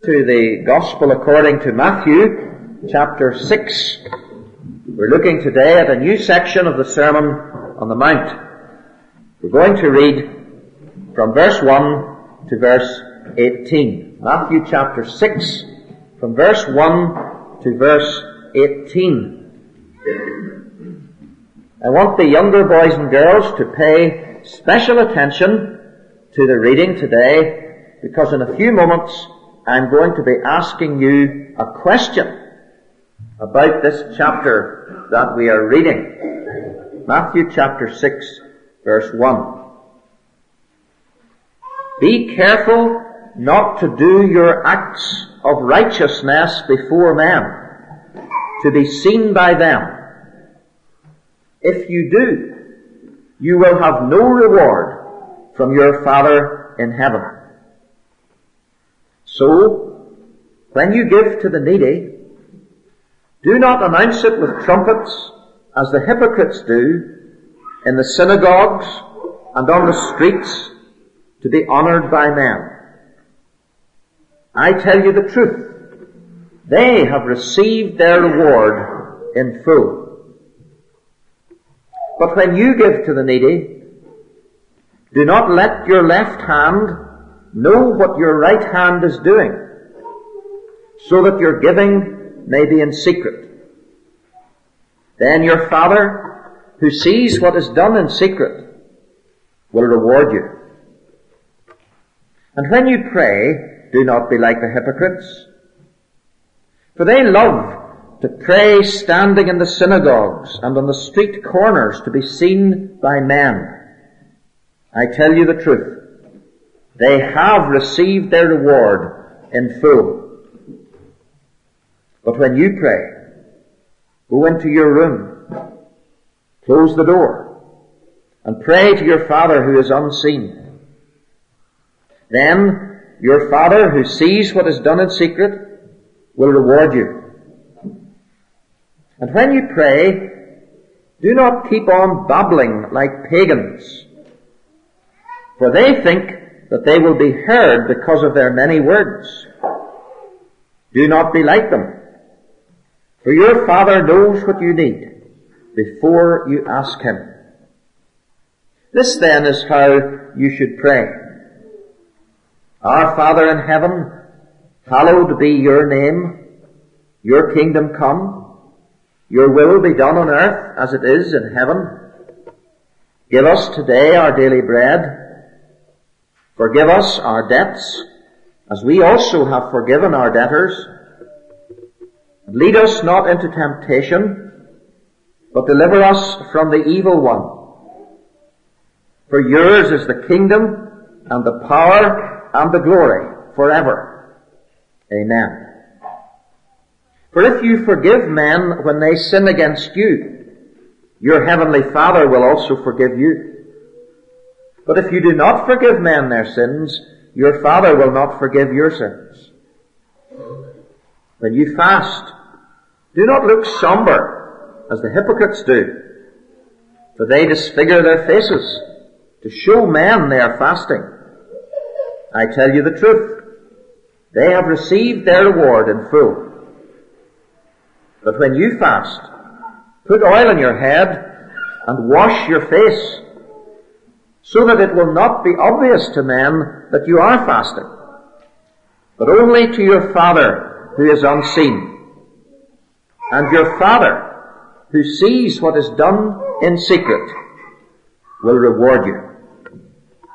To the Gospel according to Matthew, chapter 6. We're looking today at a new section of the Sermon on the Mount. We're going to read from verse 1 to verse 18. Matthew chapter 6, from verse 1 to verse 18. I want the younger boys and girls to pay special attention to the reading today, because in a few moments I'm going to be asking you a question about this chapter that we are reading. Matthew chapter 6, verse 1. Be careful not to do your acts of righteousness before men, to be seen by them. If you do, you will have no reward from your Father in heaven. So, when you give to the needy, do not announce it with trumpets, as the hypocrites do, in the synagogues and on the streets, to be honored by men. I tell you the truth, they have received their reward in full. But when you give to the needy, do not let your left hand know what your right hand is doing, so that your giving may be in secret. Then your Father, who sees what is done in secret, will reward you. And when you pray, do not be like the hypocrites, for they love to pray standing in the synagogues and on the street corners to be seen by men. I tell you the truth, they have received their reward in full. But when you pray, go into your room, close the door, and pray to your Father who is unseen. Then your Father who sees what is done in secret will reward you. And when you pray, do not keep on babbling like pagans, for they think that they will be heard because of their many words. Do not be like them, for your Father knows what you need before you ask Him. This then is how you should pray. Our Father in heaven, hallowed be your name. Your kingdom come. Your will be done on earth as it is in heaven. Give us today our daily bread. Forgive us our debts, as we also have forgiven our debtors. Lead us not into temptation, but deliver us from the evil one. For yours is the kingdom, and the power, and the glory, forever. Amen. For if you forgive men when they sin against you, your heavenly Father will also forgive you. But if you do not forgive men their sins, your Father will not forgive your sins. When you fast, do not look somber, as the hypocrites do, for they disfigure their faces to show men they are fasting. I tell you the truth, they have received their reward in full. But when you fast, put oil on your head and wash your face, so that it will not be obvious to men that you are fasting, but only to your Father who is unseen. And your Father, who sees what is done in secret, will reward you.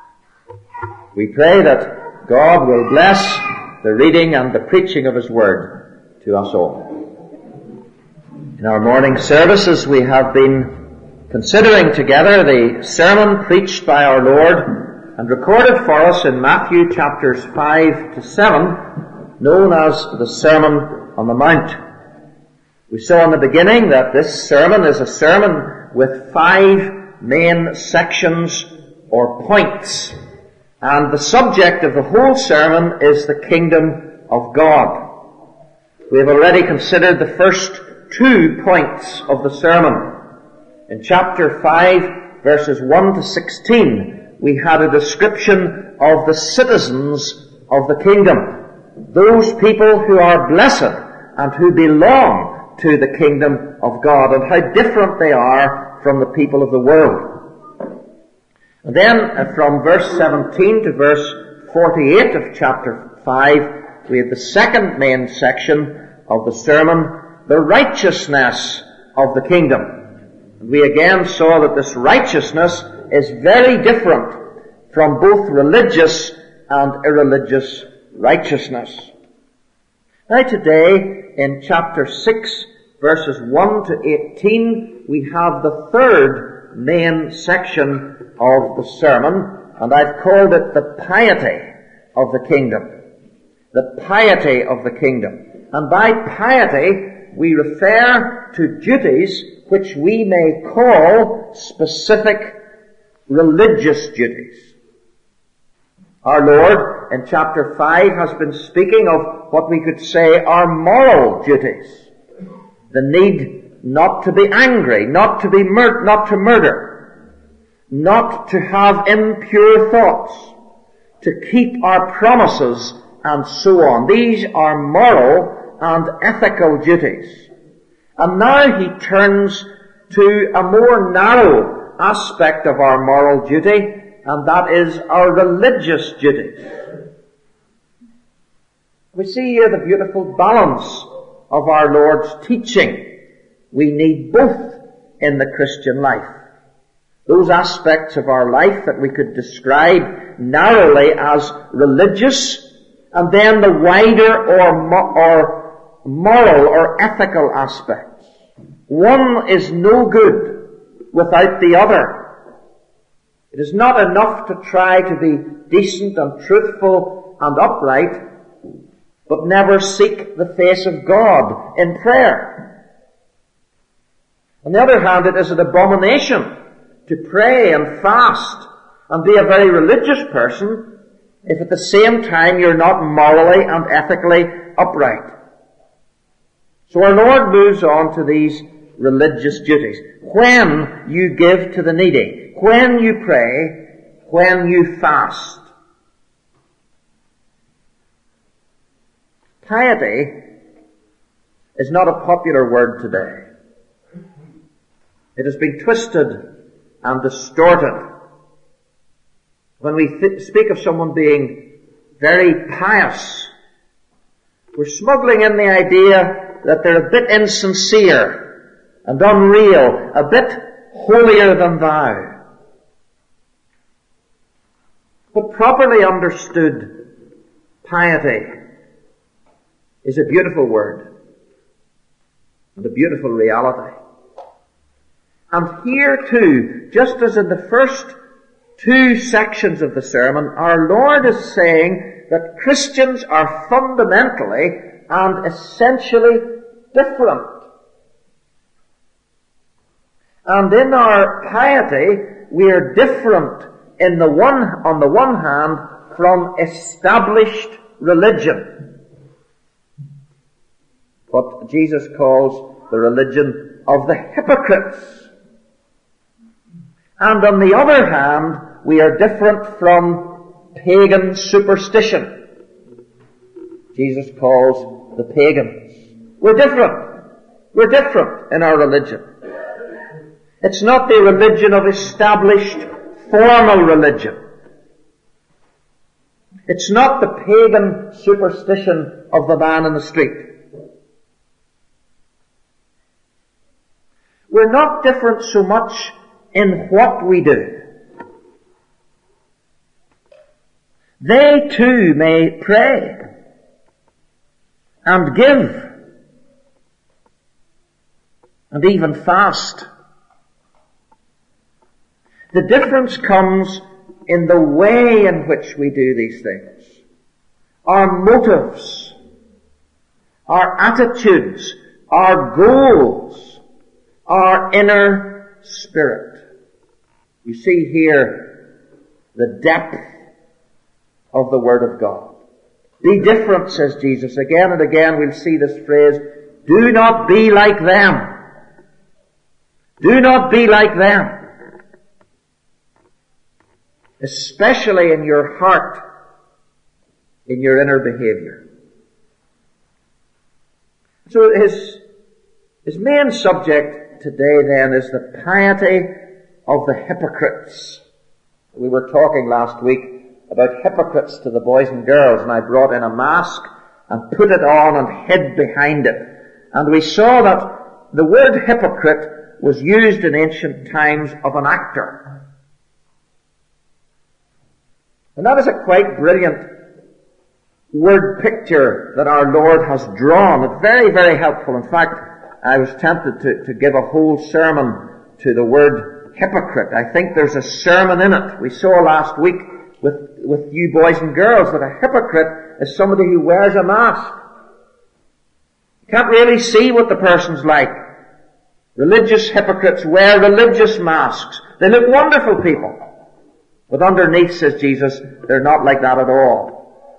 We pray that God will bless the reading and the preaching of His Word to us all. In our morning services we have been considering together the sermon preached by our Lord and recorded for us in Matthew chapters 5 to 7, known as the Sermon on the Mount. We saw in the beginning that this sermon is a sermon with 5 main sections or points, and the subject of the whole sermon is the kingdom of God. We have already considered the first 2 points of the sermon. In chapter 5, verses 1 to 16, we had a description of the citizens of the kingdom. those people who are blessed and who belong to the kingdom of God, and how different they are from the people of the world. And then from verse 17 to verse 48 of chapter 5, we have the second main section of the sermon, the righteousness of the kingdom. And we again saw that this righteousness is very different from both religious and irreligious righteousness. Now today, in chapter 6, verses 1 to 18, we have the third main section of the sermon, and I've called it the piety of the kingdom. The piety of the kingdom. And by piety, we refer to duties which we may call specific religious duties. Our Lord, in chapter 5, has been speaking of what we could say are moral duties. The need not to be angry, not to murder, not to have impure thoughts, to keep our promises, and so on. These are moral and ethical duties. And now he turns to a more narrow aspect of our moral duty, and that is our religious duties. We see here the beautiful balance of our Lord's teaching. We need both in the Christian life. Those aspects of our life that we could describe narrowly as religious, and then the wider or moral or ethical aspects. One is no good without the other. It is not enough to try to be decent and truthful and upright, but never seek the face of God in prayer. On the other hand, it is an abomination to pray and fast and be a very religious person if at the same time you're not morally and ethically upright. So our Lord moves on to these religious duties. When you give to the needy, when you pray, when you fast. Piety is not a popular word today. It has been twisted and distorted. When we speak of someone being very pious, we're smuggling in the idea that they're a bit insincere and unreal, a bit holier than thou. But properly understood, piety is a beautiful word and a beautiful reality. And here too, just as in the first two sections of the sermon, our Lord is saying that Christians are fundamentally and essentially different. And in our piety, we are different on the one hand, from established religion. What Jesus calls the religion of the hypocrites. And on the other hand, we are different from pagan superstition. Jesus calls the pagans. We're different. We're different in our religion. It's not the religion of established formal religion. It's not the pagan superstition of the man in the street. We're not different so much in what we do. They too may pray and give and even fast. The difference comes in the way in which we do these things. Our motives, our attitudes, our goals, our inner spirit. You see here the depth of the Word of God. Be different, says Jesus. Again and again we'll see this phrase, do not be like them. Do not be like them. Especially in your heart, in your inner behavior. So his main subject today then is the piety of the hypocrites. We were talking last week about hypocrites to the boys and girls, and I brought in a mask and put it on and hid behind it. And we saw that the word hypocrite was used in ancient times of an actor. And that is a quite brilliant word picture that our Lord has drawn. It's very, very helpful. In fact, I was tempted to give a whole sermon to the word hypocrite. I think there's a sermon in it. We saw last week with you boys and girls that a hypocrite is somebody who wears a mask. You can't really see what the person's like. Religious hypocrites wear religious masks. They look wonderful people. But underneath, says Jesus, they're not like that at all.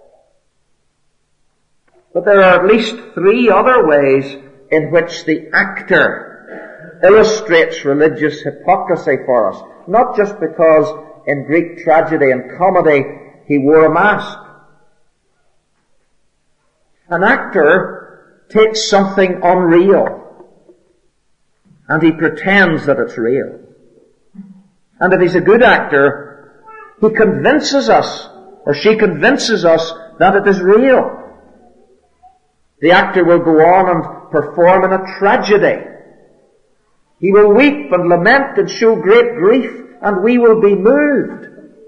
But there are at least three other ways in which the actor illustrates religious hypocrisy for us. Not just because in Greek tragedy and comedy he wore a mask. An actor takes something unreal and he pretends that it's real. And if he's a good actor, he convinces us, or she convinces us, that it is real. The actor will go on and perform in a tragedy. He will weep and lament and show great grief, and we will be moved.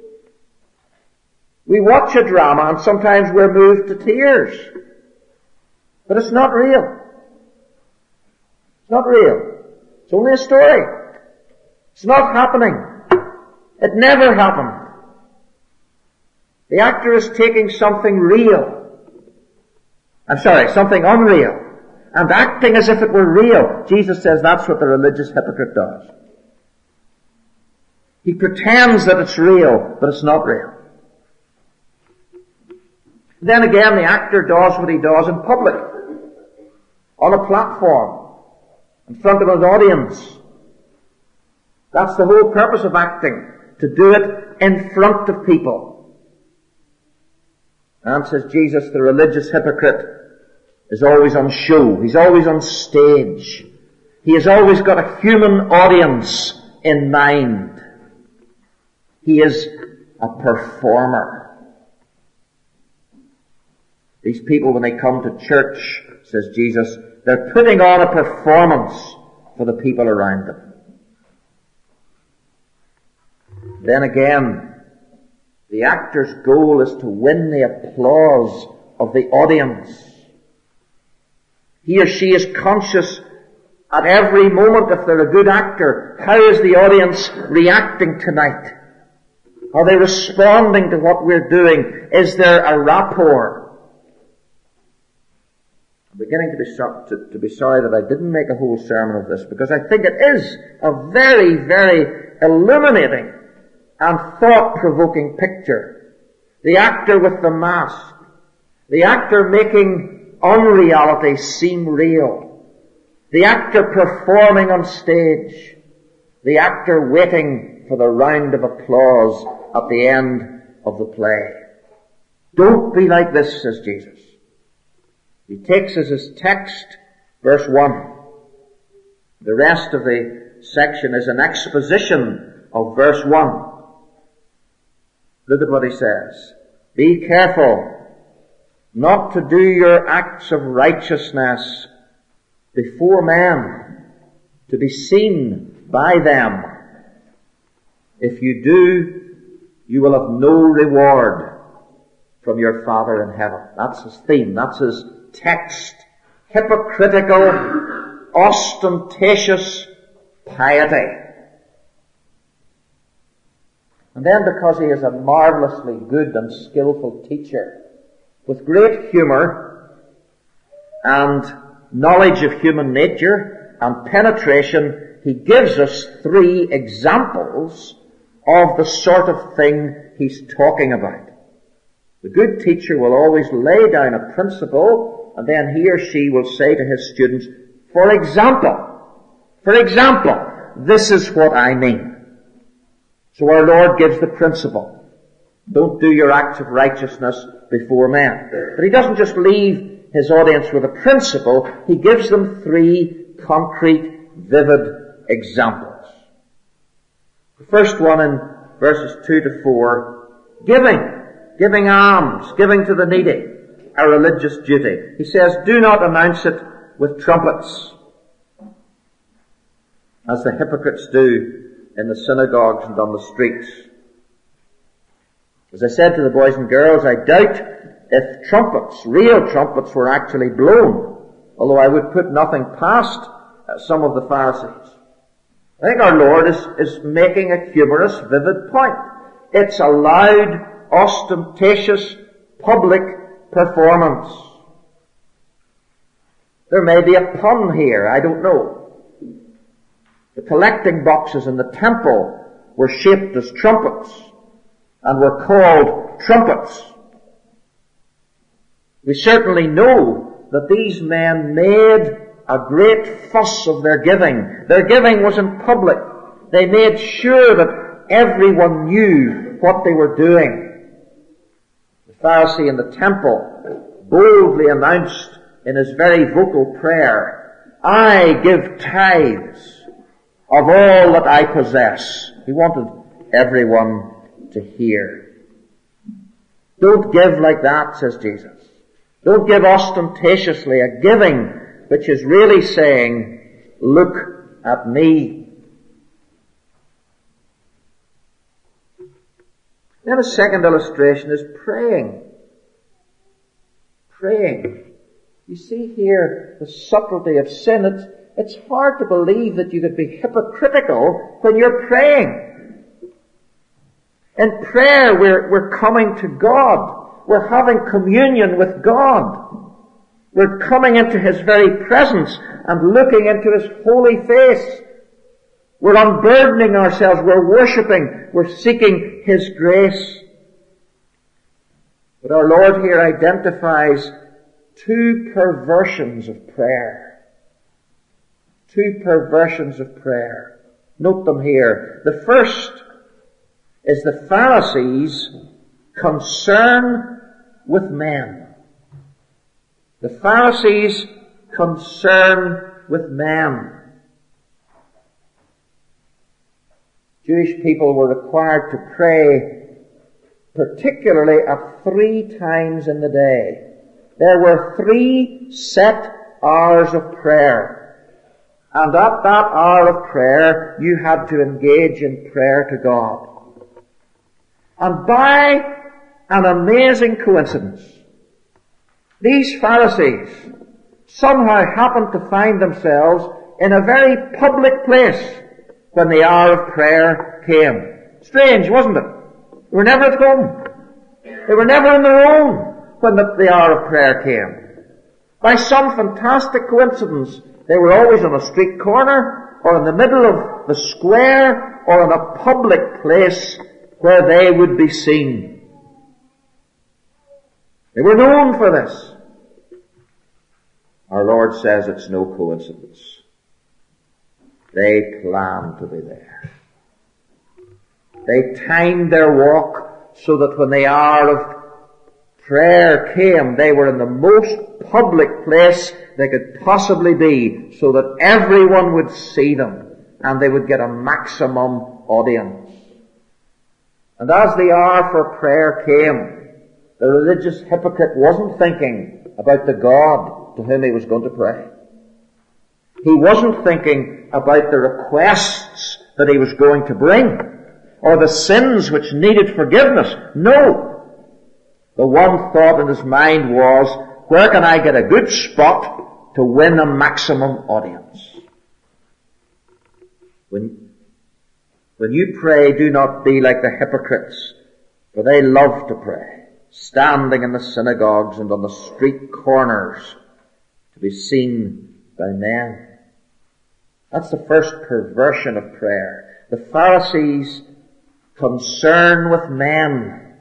We watch a drama and sometimes we're moved to tears. But it's not real. It's not real. It's only a story. It's not happening. It never happened. The actor is taking something real. Something unreal, and acting as if it were real. Jesus says that's what the religious hypocrite does. He pretends that it's real, but it's not real. Then again, the actor does what he does in public, on a platform, in front of an audience. That's the whole purpose of acting, to do it in front of people. And says Jesus, the religious hypocrite is always on show. He's always on stage. He has always got a human audience in mind. He is a performer. These people, when they come to church, says Jesus, they're putting on a performance for the people around them. Then again, the actor's goal is to win the applause of the audience. He or she is conscious at every moment, if they're a good actor, how is the audience reacting tonight? Are they responding to what we're doing? Is there a rapport? I'm beginning to be sorry that I didn't make a whole sermon of this, because I think it is a very, very illuminating and thought-provoking picture. The actor with the mask. The actor making unreality seem real. The actor performing on stage. The actor waiting for the round of applause at the end of the play. Don't be like this, says Jesus. He takes as his text verse 1. The rest of the section is an exposition of verse 1. Look at what he says. Be careful not to do your acts of righteousness before men, to be seen by them. If you do, you will have no reward from your Father in heaven. That's his theme. That's his text. Hypocritical, ostentatious piety. And then, because he is a marvelously good and skillful teacher, with great humour and knowledge of human nature and penetration, he gives us 3 examples of the sort of thing he's talking about. The good teacher will always lay down a principle, and then he or she will say to his students, for example, this is what I mean. So our Lord gives the principle. Don't do your acts of righteousness before men. But he doesn't just leave his audience with a principle, he gives them three concrete, vivid examples. The first one in verses 2 to 4, giving alms, giving to the needy, a religious duty. He says, do not announce it with trumpets, as the hypocrites do in the synagogues and on the streets. As I said to the boys and girls, I doubt if trumpets, real trumpets, were actually blown, although I would put nothing past some of the Pharisees. I think our Lord is making a humorous, vivid point. It's a loud, ostentatious, public performance. There may be a pun here, I don't know. The collecting boxes in the temple were shaped as trumpets and were called trumpets. We certainly know that these men made a great fuss of their giving. Their giving was in public. They made sure that everyone knew what they were doing. The Pharisee in the temple boldly announced in his very vocal prayer, I give tithes of all that I possess. He wanted everyone to hear. Don't give like that, says Jesus. Don't give ostentatiously, a giving which is really saying, look at me. Then a second illustration is praying. Praying. You see here the subtlety of sin. It's hard to believe that you could be hypocritical when you're praying. In prayer, we're coming to God. We're having communion with God. We're coming into His very presence and looking into His holy face. We're unburdening ourselves. We're worshipping. We're seeking His grace. But our Lord here identifies two perversions of prayer. Two perversions of prayer. Note them here. The first is the Pharisees' concern with men. The Pharisees' concern with men. Jewish people were required to pray particularly at 3 times in the day. There were 3 set hours of prayer. And at that hour of prayer, you had to engage in prayer to God. And by an amazing coincidence, these Pharisees somehow happened to find themselves in a very public place when the hour of prayer came. Strange, wasn't it? They were never at home. They were never on their own when the hour of prayer came. By some fantastic coincidence, they were always on a street corner or in the middle of the square or in a public place where they would be seen. They were known for this. Our Lord says it's no coincidence. They planned to be there. They timed their walk so that when the hour of prayer came, they were in the most public place they could possibly be, so that everyone would see them and they would get a maximum audience. And as the hour for prayer came, the religious hypocrite wasn't thinking about the God to whom he was going to pray. He wasn't thinking about the requests that he was going to bring, or the sins which needed forgiveness. No. The one thought in his mind was, where can I get a good spot to win a maximum audience? When you pray, do not be like the hypocrites, for they love to pray, standing in the synagogues and on the street corners to be seen by men. That's the first perversion of prayer. The Pharisees' concern with men.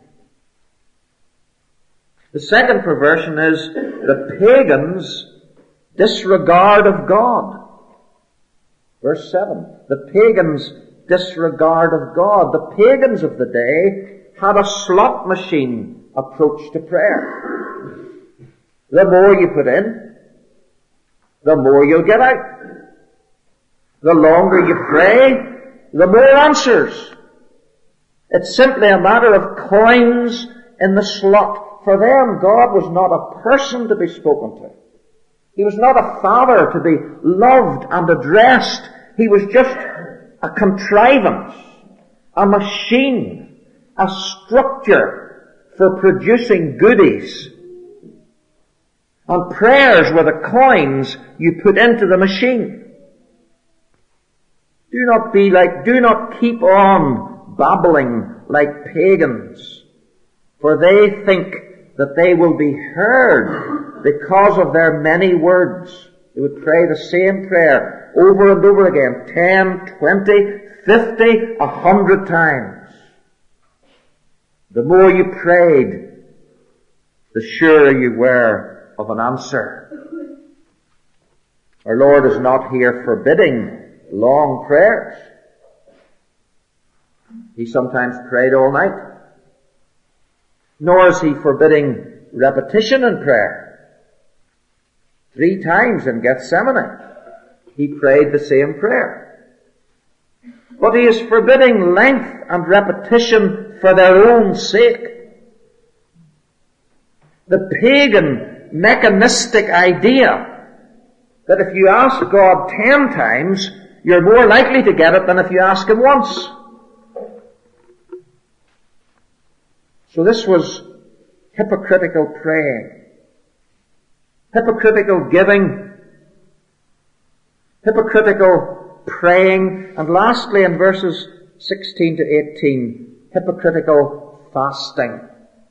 The second perversion is the pagans' disregard of God. Verse 7. The pagans' disregard of God. The pagans of the day had a slot machine approach to prayer. The more you put in, the more you'll get out. The longer you pray, the more answers. It's simply a matter of coins in the slot. For them, God was not a person to be spoken to. He was not a father to be loved and addressed. He was just a contrivance, a machine, a structure for producing goodies. And prayers were the coins you put into the machine. Do not keep on babbling like pagans, for they think that they will be heard because of their many words. They would pray the same prayer over and over again, 10, 20, 50, 100 times. The more you prayed, the surer you were of an answer. Our Lord is not here forbidding long prayers. He sometimes prayed all night. Nor is he forbidding repetition in prayer. 3 times in Gethsemane, he prayed the same prayer. But he is forbidding length and repetition for their own sake. The pagan, mechanistic idea that if you ask God 10 times, you're more likely to get it than if you ask him once. So this was hypocritical praying, hypocritical giving, hypocritical praying, and lastly in verses 16 to 18, hypocritical fasting.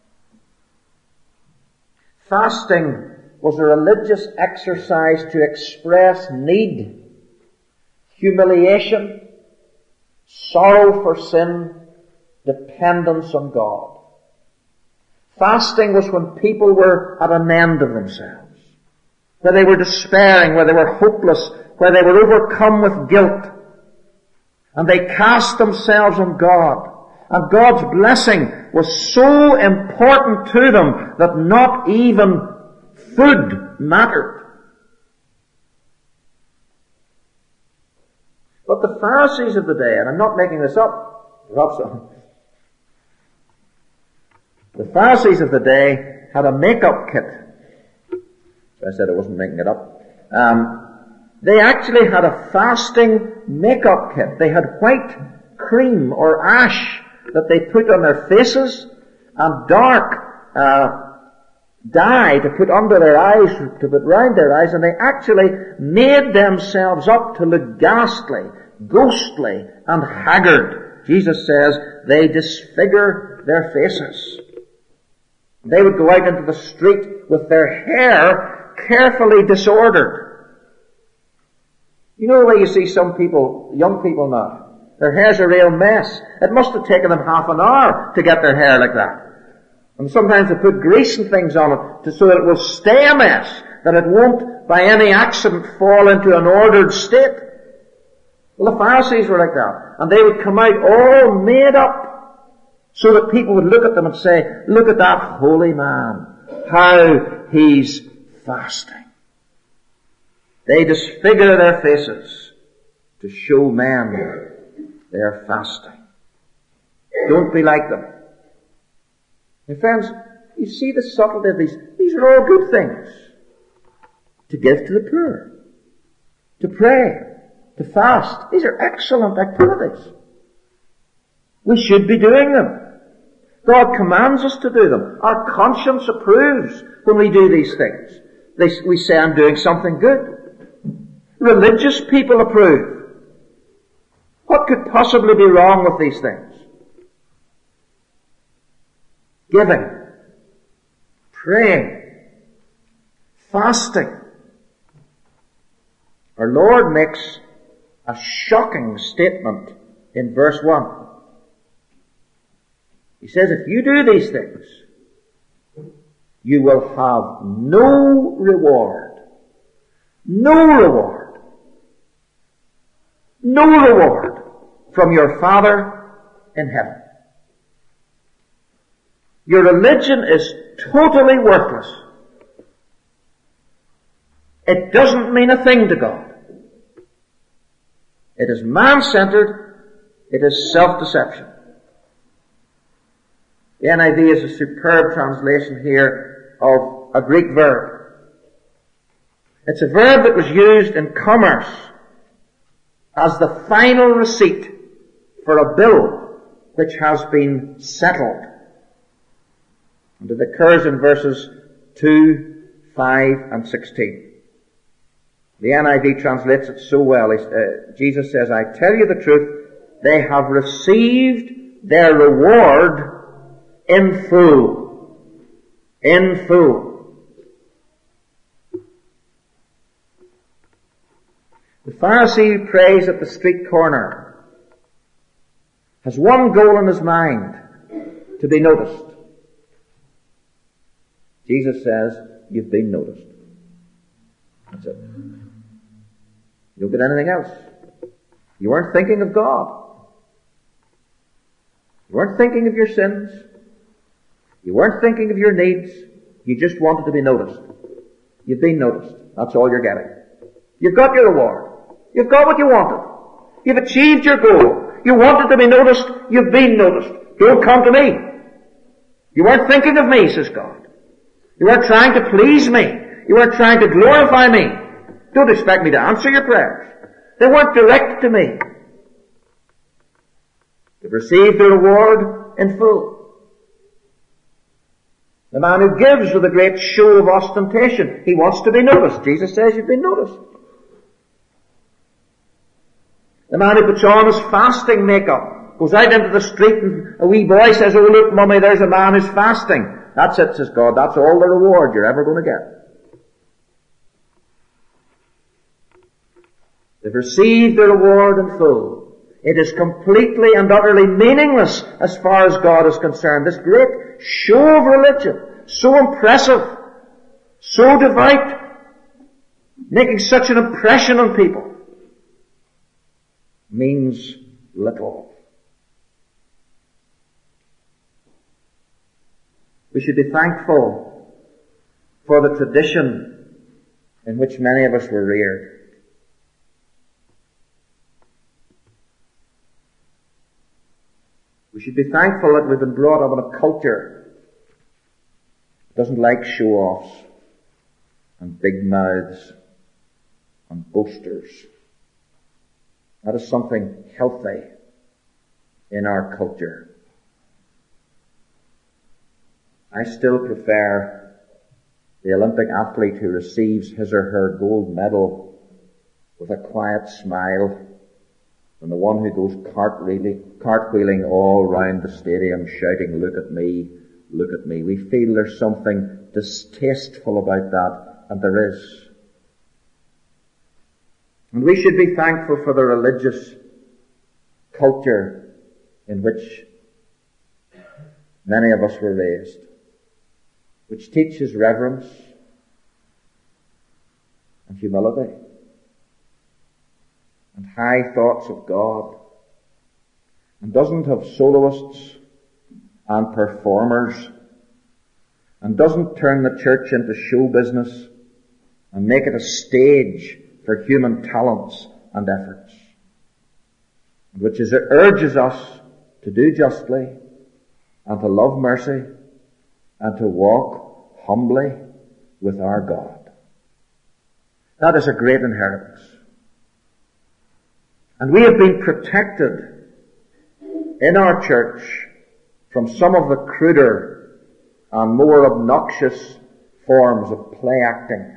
Fasting was a religious exercise to express need, humiliation, sorrow for sin, dependence on God. Fasting was when people were at an end of themselves, where they were despairing, where they were hopeless, where they were overcome with guilt. And they cast themselves on God. And God's blessing was so important to them that not even food mattered. But the Pharisees of the day, and I'm not making this up, the Pharisees of the day had a makeup kit. I said I wasn't making it up. They actually had a fasting makeup kit. They had white cream or ash that they put on their faces and dark dye to put under their eyes, to put round their eyes, and they actually made themselves up to look ghastly, ghostly, and haggard. Jesus says they disfigure their faces. They would go out into the street with their hair carefully disordered. You know the way you see some people, young people now, their hair's a real mess. It must have taken them half an hour to get their hair like that. And sometimes they put grease and things on it so that it will stay a mess, that it won't by any accident fall into an ordered state. Well, the Pharisees were like that. And they would come out all made up so that people would look at them and say, look at that holy man, how he's fasting. They disfigure their faces to show men they are fasting. Don't be like them. And friends, you see the subtlety of these. These are all good things. To give to the poor, to pray, to fast. These are excellent activities. We should be doing them. God commands us to do them. Our conscience approves when we do these things. We say, I'm doing something good. Religious people approve. What could possibly be wrong with these things? Giving, praying, fasting. Our Lord makes a shocking statement in verse 1. He says, if you do these things, you will have no reward. No reward. No reward from your Father in heaven. Your religion is totally worthless it doesn't mean a thing to God. It is man-centered. It is self-deception. The NIV is a superb translation here of a Greek verb. It's a verb that was used in commerce as the final receipt for a bill which has been settled. And it occurs in verses 2, 5, and 16. The NIV translates it so well. Jesus says, I tell you the truth, they have received their reward in full. In full. The Pharisee who prays at the street corner has one goal in his mind, to be noticed. Jesus says, you've been noticed. That's it. You don't get anything else. You weren't thinking of God. You weren't thinking of your sins. You weren't thinking of your needs. You just wanted to be noticed. You've been noticed. That's all you're getting. You've got your reward. You've got what you wanted. You've achieved your goal. You wanted to be noticed. You've been noticed. Don't come to me. You weren't thinking of me, says God. You weren't trying to please me. You weren't trying to glorify me. Don't expect me to answer your prayers. They weren't directed to me. You've received the reward in full. The man who gives with a great show of ostentation, he wants to be noticed. Jesus says you've been noticed. The man who puts on his fasting makeup, goes out into the street and a wee boy says, oh look mummy, there's a man who's fasting. That's it, says God. That's all the reward you're ever going to get. They've received the reward in full. It is completely and utterly meaningless as far as God is concerned. This great show of religion, so impressive, so devout, making such an impression on people, means little. We should be thankful for the tradition in which many of us were reared. We should be thankful that we've been brought up in a culture that doesn't like show-offs and big mouths and boasters. That is something healthy in our culture. I still prefer the Olympic athlete who receives his or her gold medal with a quiet smile than the one who goes cartwheeling all round the stadium shouting, look at me, look at me. We feel there's something distasteful about that, and there is. And we should be thankful for the religious culture in which many of us were raised, which teaches reverence and humility and high thoughts of God, and doesn't have soloists and performers, and doesn't turn the church into show business and make it a stage for human talents and efforts, which urges us to do justly and to love mercy and to walk humbly with our God. That is a great inheritance. And we have been protected in our church from some of the cruder and more obnoxious forms of play acting.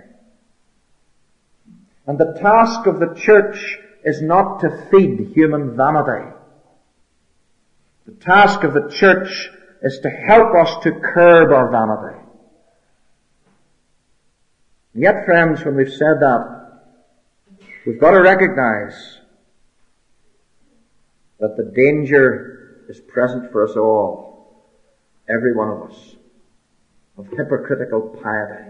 And the task of the church is not to feed human vanity. The task of the church is to help us to curb our vanity. And yet, friends, when we've said that, we've got to recognize that the danger is present for us all, every one of us, of hypocritical piety.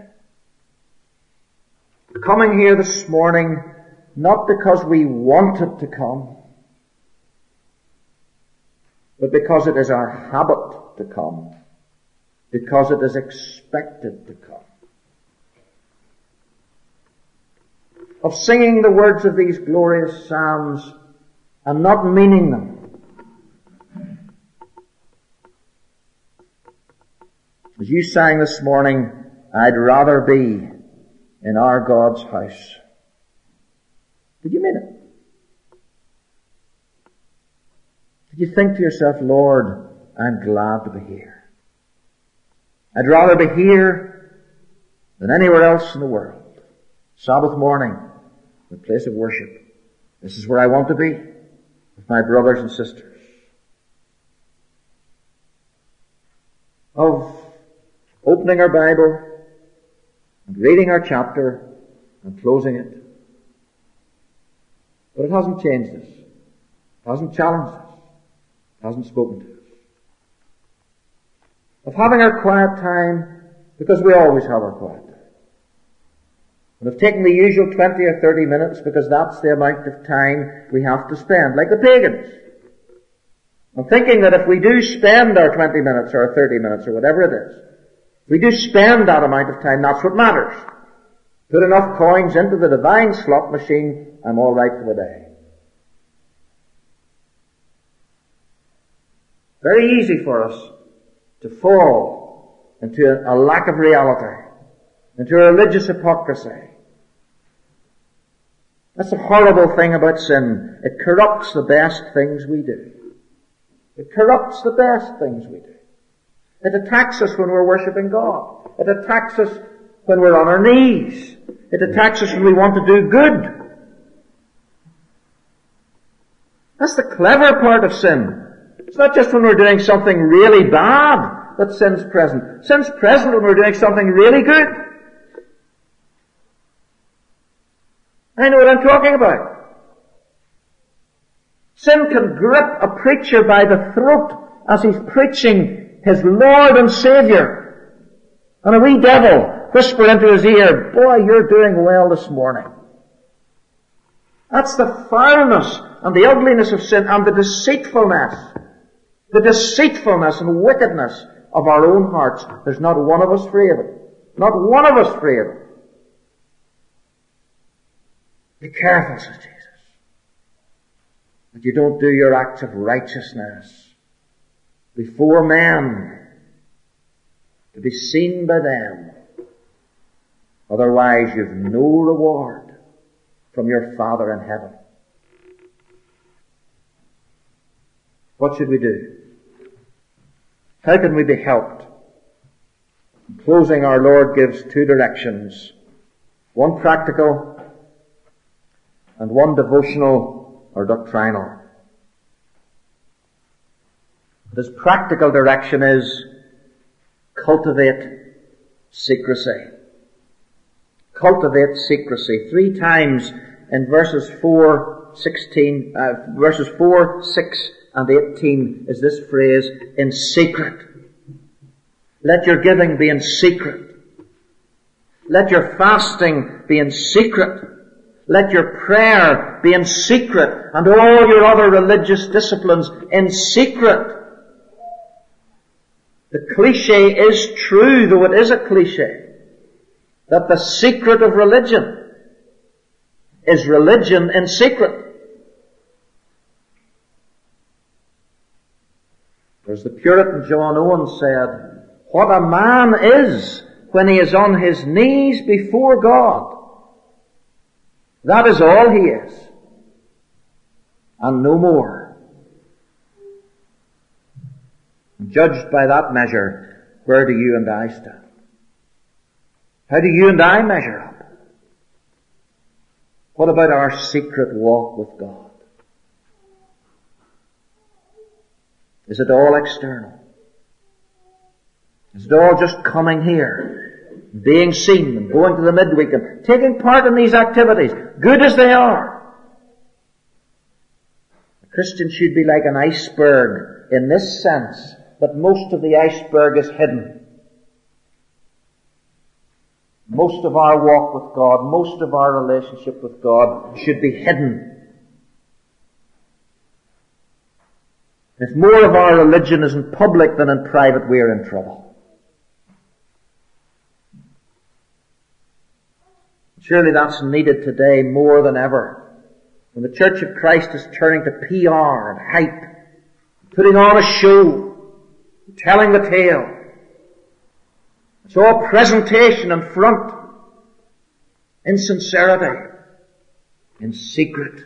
Coming here this morning, not because we wanted to come, but because it is our habit to come, because it is expected to come. of singing the words of these glorious psalms and not meaning them. As you sang this morning, I'd rather be in our God's house. Did you mean it? Did you think to yourself, Lord, I'm glad to be here. I'd rather be here than anywhere else in the world. Sabbath morning, the place of worship. This is where I want to be with my brothers and sisters. Of opening our Bible and reading our chapter and closing it. But it hasn't changed us. It hasn't challenged us. It hasn't spoken to us. Of having our quiet time, because we always have our quiet time. And of taking the usual 20 or 30 minutes, because that's the amount of time we have to spend, like the pagans. And thinking that if we do spend our 20 minutes or 30 minutes or whatever it is, if we do spend that amount of time, that's what matters. Put enough coins into the divine slot machine, I'm all right for the day. Very easy for us to fall into a lack of reality, into a religious hypocrisy. That's the horrible thing about sin. It corrupts the best things we do. It corrupts the best things we do. It attacks us when we're worshipping God. It attacks us when we're on our knees. It attacks us when we want to do good. That's the clever part of sin. It's not just when we're doing something really bad that sin's present. Sin's present when we're doing something really good. I know what I'm talking about. Sin can grip a preacher by the throat as he's preaching his Lord and Savior. And a wee devil whisper into his ear, boy, you're doing well this morning. That's the foulness and the ugliness of sin and the deceitfulness and wickedness of our own hearts. There's not one of us free of it. Not one of us free of it. Be careful, says Jesus, that you don't do your acts of righteousness before men to be seen by them. Otherwise you've no reward from your Father in heaven. What should we do? How can we be helped? In closing, our Lord gives two directions. One practical and one devotional or doctrinal. His practical direction is cultivate secrecy. Cultivate secrecy. 3 times in verses 4, 6 and 18 is this phrase, in secret. Let your giving be in secret. Let your fasting be in secret. Let your prayer be in secret, and all your other religious disciplines in secret. The cliche is true, though it is a cliche, that the secret of religion is religion in secret. As the Puritan John Owen said, what a man is when he is on his knees before God, that is all he is, and no more. Judged by that measure, where do you and I stand? How do you and I measure up? What about our secret walk with God? Is it all external? Is it all just coming here, being seen and going to the midweek and taking part in these activities, good as they are? A Christian should be like an iceberg in this sense, that most of the iceberg is hidden. Most of our walk with God, most of our relationship with God should be hidden. If more of our religion is in public than in private, we're in trouble. Surely that's needed today more than ever. When the Church of Christ is turning to PR and hype, putting on a show, telling the tale. It's all presentation and front, in sincerity, in secret.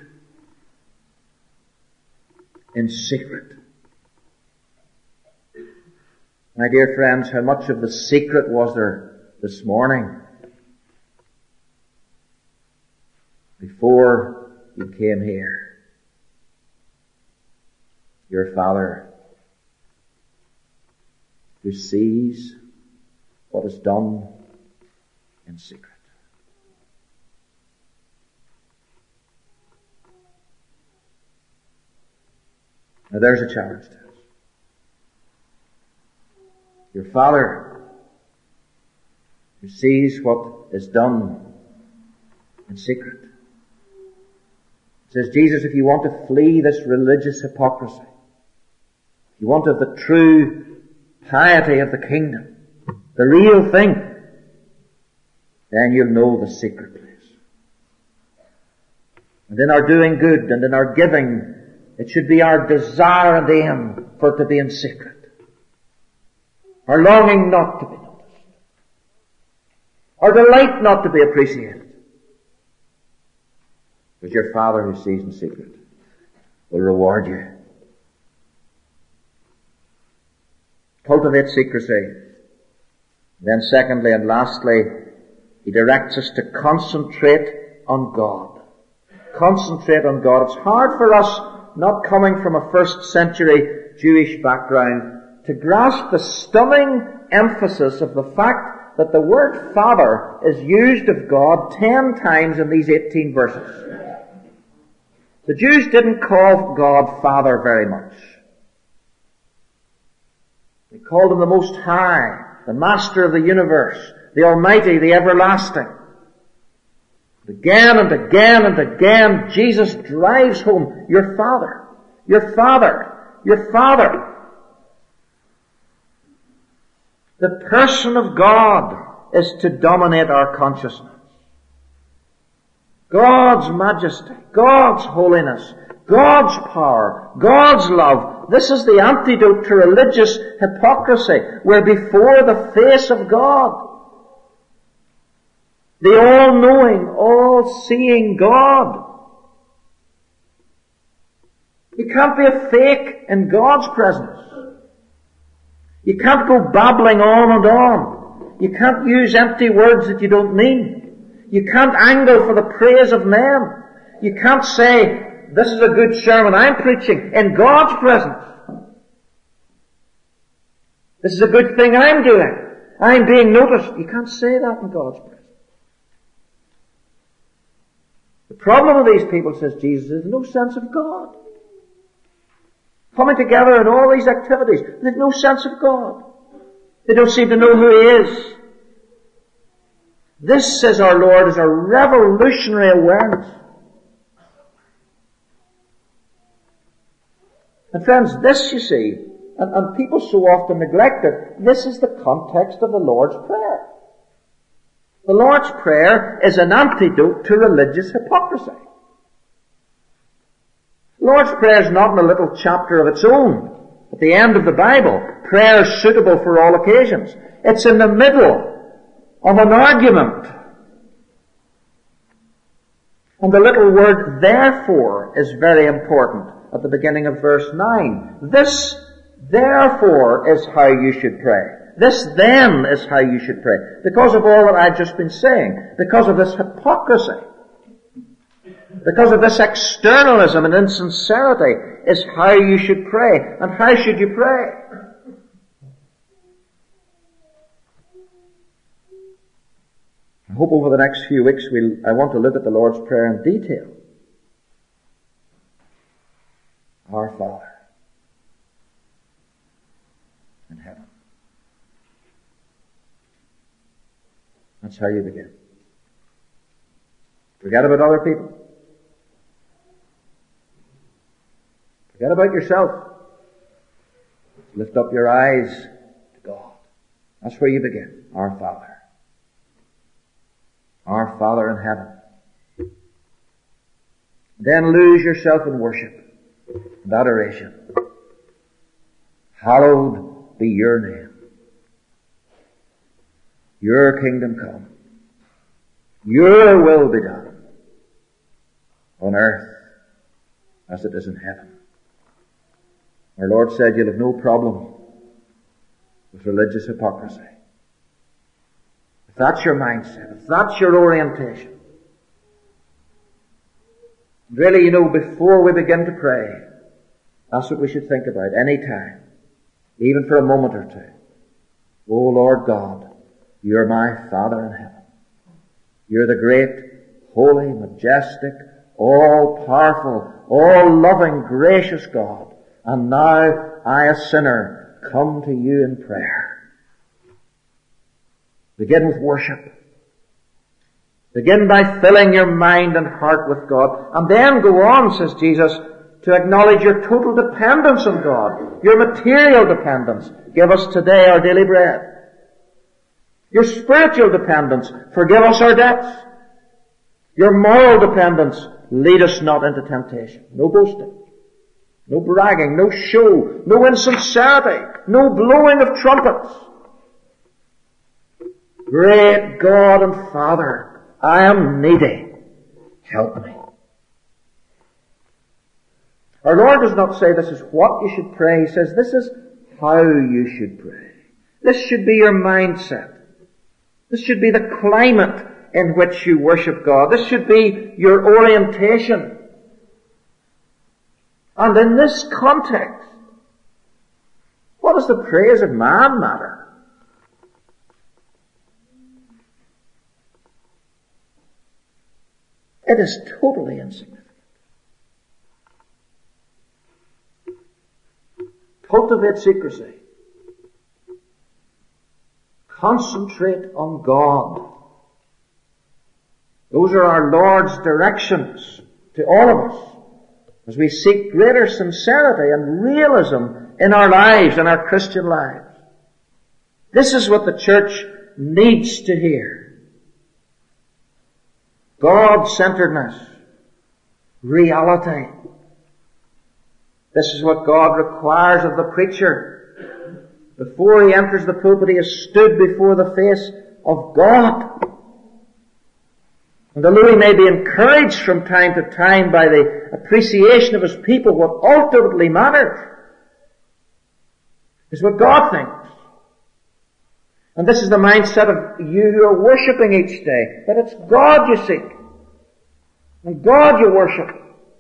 In secret. My dear friends, how much of the secret was there this morning before you came here? Your Father, who sees what is done in secret. Now there's a challenge to us. Your Father, who sees what is done in secret. It says, Jesus, if you want to flee this religious hypocrisy, if you want the true piety of the kingdom, the real thing, then you'll know the secret place. And in our doing good and in our giving, it should be our desire and aim for it to be in secret. Our longing not to be noticed. Our delight not to be appreciated. But your Father who sees in secret will reward you. Cultivate secrecy. Then secondly and lastly, he directs us to concentrate on God. Concentrate on God. It's hard for us, not coming from a first century Jewish background, to grasp the stunning emphasis of the fact that the word Father is used of God 10 times in these 18 verses. The Jews didn't call God Father very much. They called him the Most High, the Master of the universe, the Almighty, the Everlasting. Again and again and again, Jesus drives home, your Father, your Father, your Father. The person of God is to dominate our consciousness. God's majesty, God's holiness, God's power, God's love. This is the antidote to religious hypocrisy. We're before the face of God. The all-knowing, all-seeing God. You can't be a fake in God's presence. You can't go babbling on and on. You can't use empty words that you don't mean. You can't angle for the praise of men. You can't say, this is a good sermon I'm preaching in God's presence. This is a good thing I'm doing. I'm being noticed. You can't say that in God's presence. The problem with these people, says Jesus, is no sense of God. Coming together in all these activities, there's no sense of God. They don't seem to know who He is. This, says our Lord, is a revolutionary awareness. And friends, this, you see, and people so often neglect it, this is the context of the Lord's Prayer. The Lord's Prayer is an antidote to religious hypocrisy. The Lord's Prayer is not in a little chapter of its own at the end of the Bible. Prayer is suitable for all occasions. It's in the middle of an argument. And the little word therefore is very important at the beginning of verse 9. This therefore is how you should pray. This then is how you should pray. Because of all that I've just been saying. Because of this hypocrisy. Because of this externalism and insincerity is how you should pray. And how should you pray? I hope over the next few weeks I want to look at the Lord's Prayer in detail. Our Father in heaven. That's how you begin. Forget about other people. Forget about yourself. Lift up your eyes to God. That's where you begin. Our Father. Our Our Father in heaven. Then lose yourself in worship and adoration. Hallowed be your name. Your kingdom come. Your will be done on earth as it is in heaven. Our Lord said you'll have no problem with religious hypocrisy. If that's your mindset, if that's your orientation, really, before we begin to pray, that's what we should think about any time, even for a moment or two. Oh Lord God, you're my Father in heaven. You're the great, holy, majestic, all-powerful, all-loving, gracious God. And now I, a sinner, come to you in prayer. Begin with worship. Begin by filling your mind and heart with God. And then go on, says Jesus, to acknowledge your total dependence on God. Your material dependence. Give us today our daily bread. Your spiritual dependence. Forgive us our debts. Your moral dependence. Lead us not into temptation. No boasting. No bragging. No show. No insincerity. No blowing of trumpets. Great God and Father, I am needy. Help me. Our Lord does not say this is what you should pray. He says this is how you should pray. This should be your mindset. This should be the climate in which you worship God. This should be your orientation. And in this context, what does the praise of man matter? It is totally insignificant. Cultivate secrecy. Concentrate on God. Those are our Lord's directions to all of us as we seek greater sincerity and realism in our lives, in our Christian lives. This is what the church needs to hear. God-centeredness. Reality. This is what God requires of the preacher. Before he enters the pulpit, he has stood before the face of God. And although he may be encouraged from time to time by the appreciation of his people, what ultimately matters is what God thinks. And this is the mindset of you who are worshipping each day, that it's God you seek, and God you worship.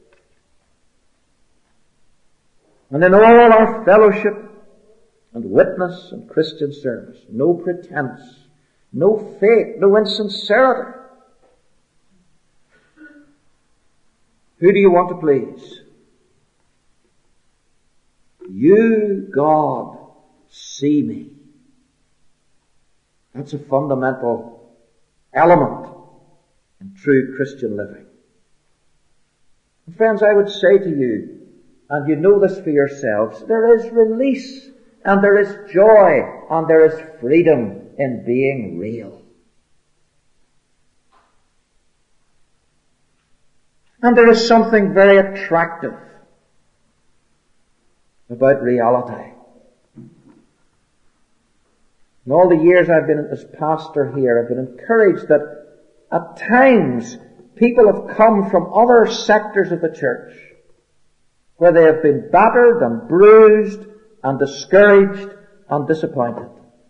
And in all our fellowship and witness and Christian service, no pretense, no fake, no insincerity. Who do you want to please? You, God, see me. That's a fundamental element in true Christian living. And friends, I would say to you, and you know this for yourselves, there is release, and there is joy, and there is freedom in being real. And there is something very attractive about reality. In all the years I've been as pastor here, I've been encouraged that at times people have come from other sectors of the church where they have been battered and bruised and discouraged and disappointed.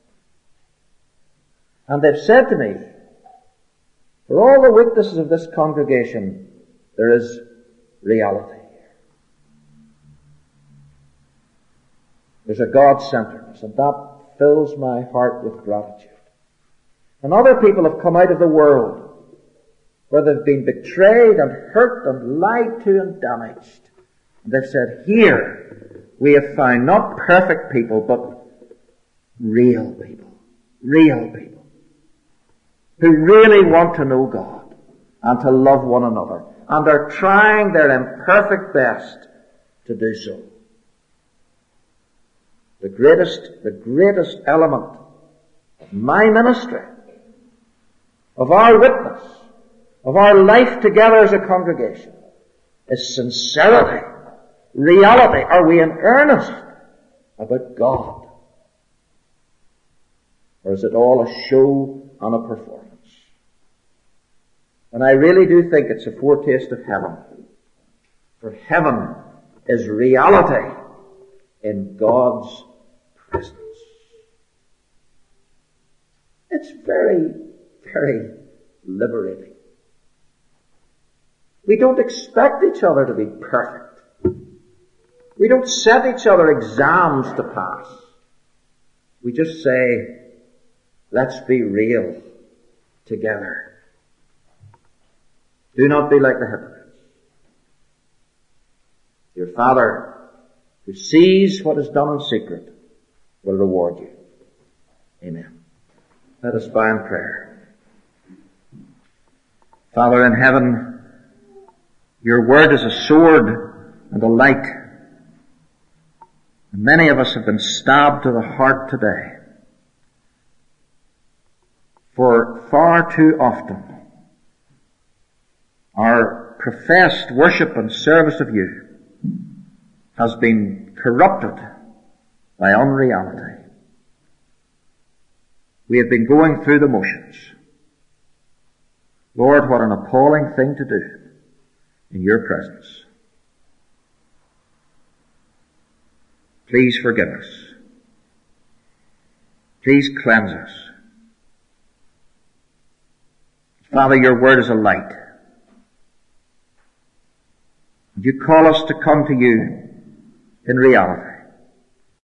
And they've said to me, for all the weaknesses of this congregation, there is reality. There's a God-centeredness, and that fills my heart with gratitude. And other people have come out of the world where they've been betrayed and hurt and lied to and damaged. And they've said, here we have found not perfect people, but real people. Real people. Who really want to know God and to love one another. And are trying their imperfect best to do so. The greatest element of my ministry, of our witness, of our life together as a congregation is sincerity, reality. Are we in earnest about God? Or is it all a show and a performance? And I really do think it's a foretaste of heaven. For heaven is reality in God's presence. It's very, very liberating. We don't expect each other to be perfect. We don't set each other exams to pass. We just say, let's be real together. Do not be like the hypocrites. Your Father, who sees what is done in secret, will reward you. Amen. Let us bow in prayer. Father in heaven, your word is a sword and a light. And many of us have been stabbed to the heart today. For far too often, our professed worship and service of you has been corrupted by unreality. We have been going through the motions. Lord, what an appalling thing to do in your presence. Please forgive us. Please cleanse us. Father, your word is a light. You call us to come to you in reality.